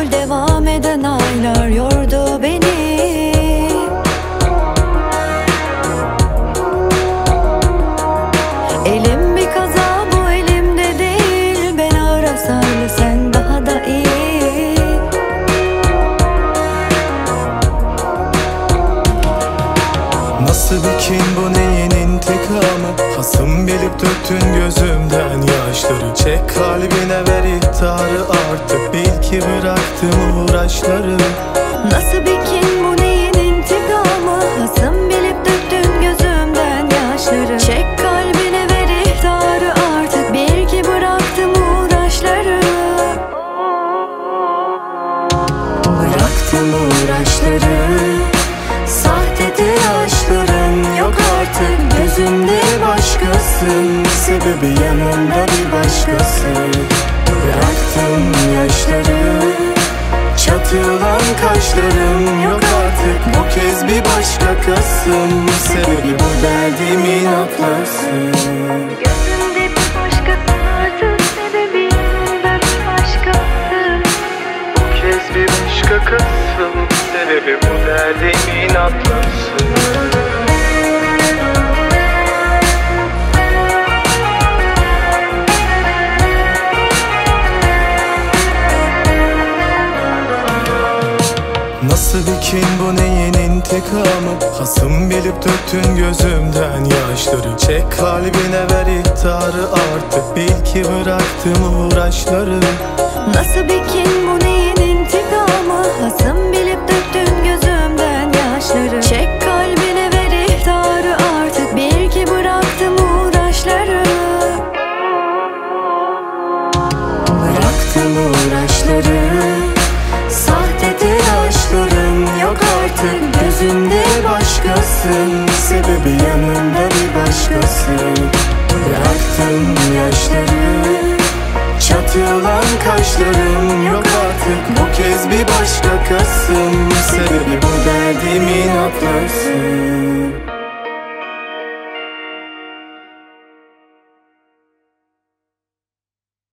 gel devam eden aylar yordu beni. Elim bir kaza, bu elimde değil. Ben ağır hasarlı, sen daha da iyi. Nasıl bir kin bu, neyin intikamı? Hasım bilip döktün gözümden yaşları. Çek kalbine ver ihtarı, artık bil ki bıraktım uğraşları. Nasıl bir kin bu, neyin intikamı? Hasım bilip döktün gözümden yaşları. Çek kalbine ver ihtarı, artık bil ki bıraktım uğraşları. Bıraktım uğraşları. Sahtedir aşkların, yok artık gözümde başkasın. Sebebi yanımda bir başkası. Bıraktım yaşları. Çatılan kaşlarım, yok artık bu kez bir başkasın. Sebebi bu derdimin atlasın. Gözümde bir başkası, sebebi yanımda bir başkası. Bu kez bir başkasın, sebebi bu derdimin atlasın. Nasıl bir kin bu, neyin intikamı? Hasım bilip döktün gözümden yaşları. Çek kalbine ver ihtarı, artık bil ki bıraktım uğraşları. Nasıl bir kin bu, neyin intikamı? Hasım bilip döktün gözümden yaşları. Çek kalbine ver ihtarı, artık bil ki bıraktım uğraşları. Bıraktım uğraşları. Sahtedir aşkların, yok artık gözümde başkasın. Sebebi yanımda bir başkası. Bıraktım yaşları. Çatılan kaşlarım, yok artık bu kez bir başkasın. Sebebi bu derdimin atlasın.